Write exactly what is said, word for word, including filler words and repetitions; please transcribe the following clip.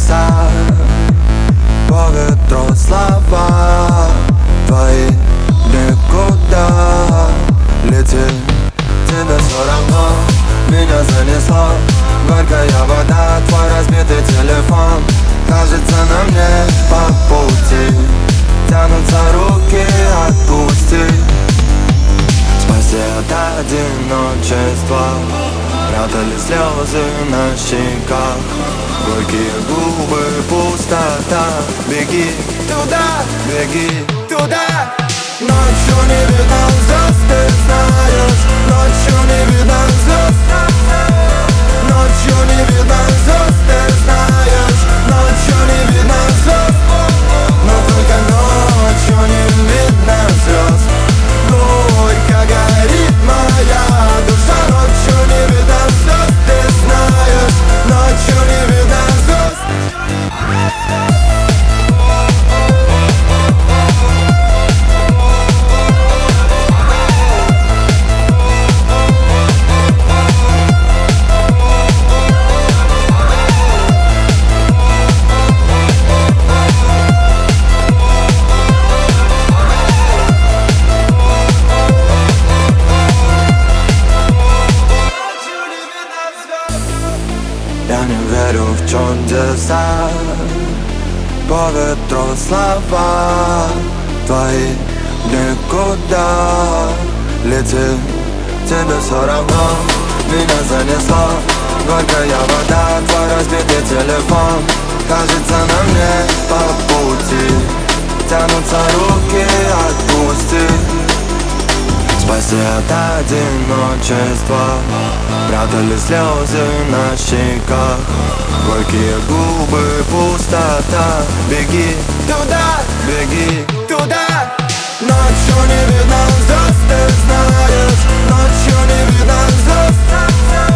чудеса. По ветру слова твои никуда лети. Тебе все равно, меня занесло. Горькая вода, твой разбитый телефон. Кажется, на мне по пути тянутся руки, отпусти. Спаси от одиночества. Прятали слезы на щеках. Горькие губы, пустота. Беги туда, беги туда. Ночью не видно звезд, ты знаешь. Ночью не видно звезд. Ночью не видно звезд, ты знаешь. Ночью не видно звезд. Но только ночью не видно звезд. Горько горит моя душа. Ночью не видно звезд, ты знаешь. Ночью не видно звезд. Я не верю в чудеса. По ветру слова твои никуда лети. Тебе все равно, меня занесло. Горькая вода, твой разбитый телефон. Кажется, на мне по пути тянутся руки, отпусти. Спаси от одиночества. Прятали слезы на щеках. Горькие губы, пустота. Беги туда, беги туда. Ночью не видно звезд, ты знаешь. Ночью не видно звезд.